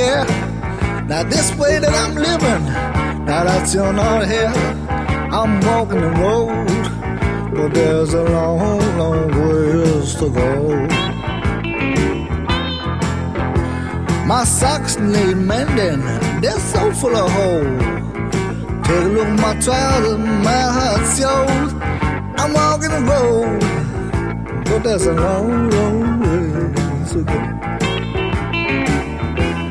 care. Now this way that I'm living, now that you're not here, I'm walking the road, but there's a long, long ways to go. My socks need mending, they're so full of holes. Take a look at my trousers, my heart shows. I'm walking the road, but there's a long, long ways to go.